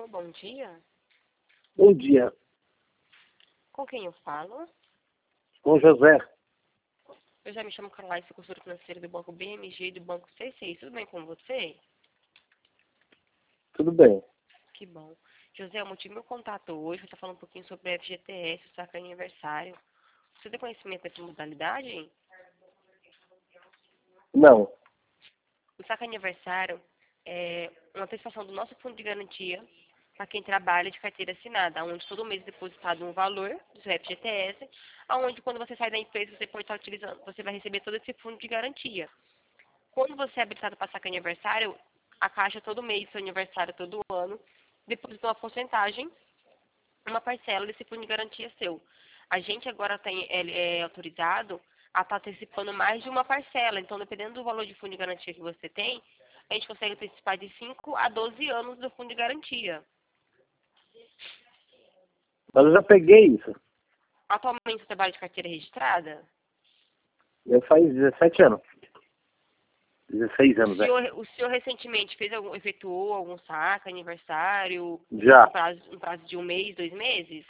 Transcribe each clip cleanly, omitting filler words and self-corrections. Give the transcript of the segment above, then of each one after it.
Alô, bom dia. Bom dia, Com quem eu falo? com José. Eu já me chamo Carolina, sou consultora financeira do Banco BMG e do Banco C6. Tudo bem com você? Tudo bem? Que bom. José, o motivo do meu contato hoje, eu estou falando um pouquinho sobre a FGTS, o saque aniversário. Você tem conhecimento dessa modalidade? Não. O saque aniversário é uma antecipação do nosso fundo de garantia para quem trabalha de carteira assinada, onde todo mês é depositado um valor do seu FGTS, onde quando você sai da empresa você pode estar utilizando, você vai receber todo esse fundo de garantia. Quando você é habilitado para saque aniversário, a Caixa todo mês, seu aniversário todo ano, deposita uma porcentagem, uma parcela desse fundo de garantia seu. A gente agora é autorizado a estar antecipando mais de uma parcela. Então, dependendo do valor de fundo de garantia que você tem, a gente consegue antecipar de 5 a 12 anos do fundo de garantia. Mas eu já peguei isso. Atualmente, você trabalha de carteira registrada? Eu faz 17 anos. 16 anos, O senhor recentemente efetuou algum saque, aniversário, Já. um prazo de um mês, 2 meses?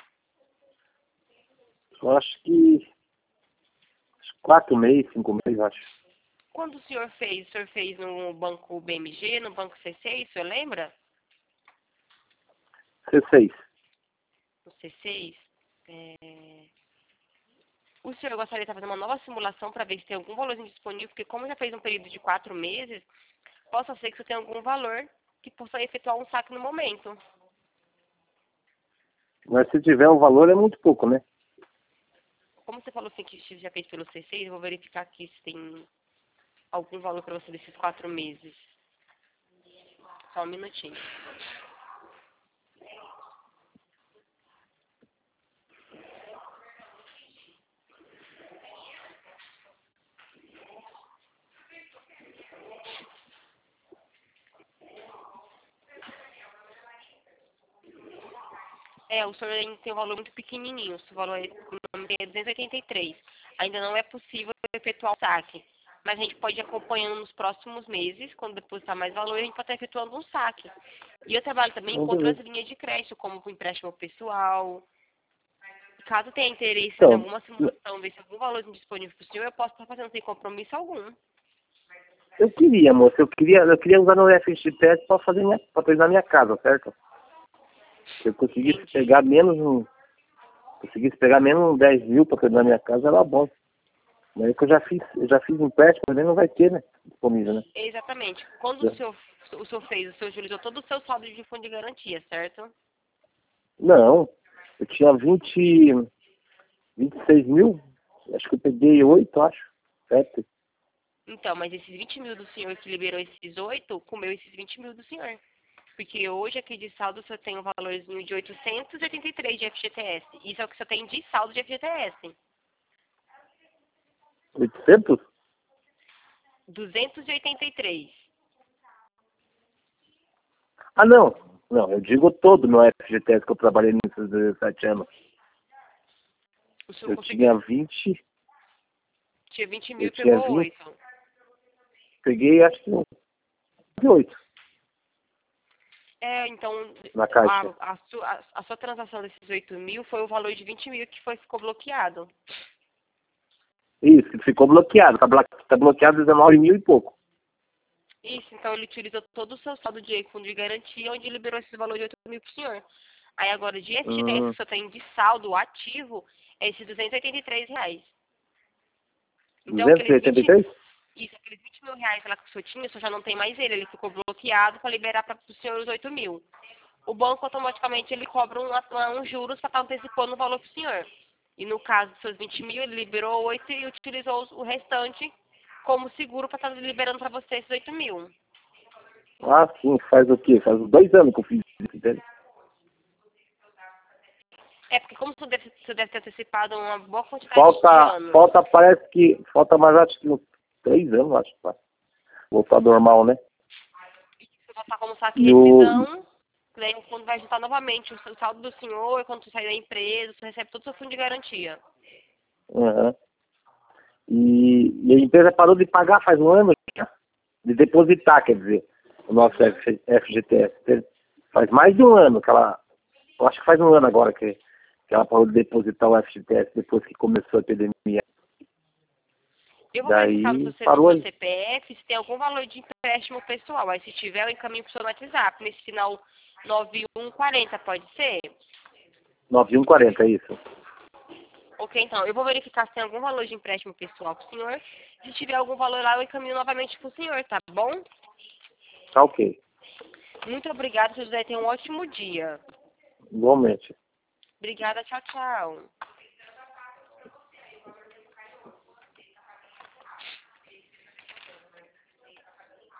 Eu acho que 4 meses, 5 meses, acho. Quando o senhor fez no Banco BMG, no Banco C6, o senhor lembra? C6. No C6? O senhor gostaria de fazer uma nova simulação para ver se tem algum valorzinho disponível, porque como já fez um período de 4 meses, possa ser que você tenha algum valor que possa efetuar um saque no momento. Mas se tiver um valor é muito pouco, né? Como você falou assim que já fez pelo C6, eu vou verificar aqui se tem algum valor para você desses 4 meses. Só um minutinho. O senhor ainda tem um valor muito pequenininho, o valor é 283. Ainda não é possível efetuar o saque, mas a gente pode ir acompanhando nos próximos meses, quando depositar mais valor, a gente pode estar efetuando um saque. E eu trabalho também com outras linhas de crédito, como o empréstimo pessoal. Caso tenha interesse em Então, alguma simulação, ver se algum valor disponível para o senhor, eu posso estar fazendo sem compromisso algum. eu queria, moça. Eu queria usar no FGTS para treinar minha casa, certo? Se eu conseguisse Entendi. pegar menos 10 mil para treinar minha casa, era bom. Mas é que eu já fiz empréstimo, mas não vai ter, né? Disponível, né? Exatamente. Quando o senhor utilizou todo o seu saldo de fundo de garantia, certo? Não. Eu tinha 26 mil. Acho que eu peguei 8, acho. 7. Então, mas esses 20 mil do senhor que liberou esses 8, comeu esses 20 mil do senhor. Porque hoje aqui de saldo o senhor tem um valorzinho de 883 de FGTS. Isso é o que o senhor tem de saldo de FGTS. 800? 283. Ah, não. Não, eu digo todo no FGTS que eu trabalhei nesses 17 anos. O senhor Eu conseguiu. tinha 20. Tinha 20 mil Eu e tinha pegou 20. 8. Peguei, acho que 8 Então, na caixa. a sua transação desses 8 mil foi o valor de 20 mil que ficou bloqueado. Isso, ficou bloqueado. Tá bloqueado 19 mil e pouco. Isso, então ele utilizou todo o seu saldo de fundo de garantia, onde liberou esse valor de 8 mil para o senhor. Aí agora, de FGTS que o senhor tem de saldo ativo, é esses R$ 283. Então, aqueles 283? aqueles 20 mil reais lá que o senhor tinha, o senhor já não tem mais ele ficou bloqueado para liberar para o senhor os 8 mil. O banco automaticamente ele cobra um juros para estar antecipando o valor para o senhor. E no caso dos seus 20 mil, ele liberou 8 e utilizou o restante como seguro para estar liberando para você esses 8 mil. Ah, sim. Faz o quê? Faz 2 anos que eu fiz isso, entende? Porque como você deve ter antecipado uma boa quantidade de anos. Falta mais, acho que uns 3 anos, acho, pra voltar ao normal, né? Você voltar como saque E rescisão, daí quando vai juntar novamente o saldo do senhor, quando você sair da empresa, você recebe todo o seu fundo de garantia. Uhum. E a empresa parou de pagar faz um ano já. De depositar, quer dizer, o nosso FGTS. Faz mais de um ano que ela... Eu acho que faz um ano agora que ela parou de depositar o FGTS depois que começou a epidemia. Eu vou verificar Daí no seu, no parou seu aí. CPF se tem algum valor de empréstimo pessoal. Aí se tiver, eu encaminho para o seu WhatsApp. Nesse final 9140, pode ser? 9140, é isso. Ok, então, eu vou verificar se tem algum valor de empréstimo pessoal para o senhor. Se tiver algum valor lá, eu encaminho novamente para o senhor, tá bom? Tá ok. Muito obrigada, José. Tenha um ótimo dia. Igualmente. Obrigada, tchau, tchau.